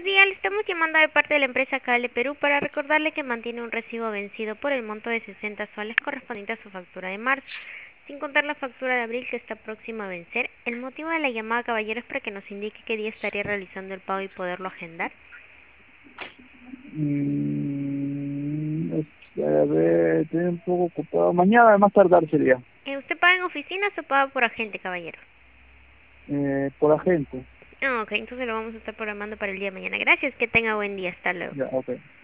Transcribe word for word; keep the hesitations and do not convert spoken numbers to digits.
buenos días. Le estamos llamando de parte de la empresa Cable Perú para recordarle que mantiene un recibo vencido por el monto de sesenta soles correspondiente a su factura de marzo, sin contar la factura de abril que está próxima a vencer. El motivo de la llamada, caballero, es para que nos indique qué día estaría realizando el pago y poderlo agendar. Mm, es- a ver, estoy un poco ocupado. Mañana, más tardar sería. Eh, ¿Usted paga en oficinas o paga por agente, caballero? Eh, por agente. Ah, ok, entonces lo vamos a estar programando para el día de mañana. Gracias, que tenga buen día. Hasta luego. Ya, ok.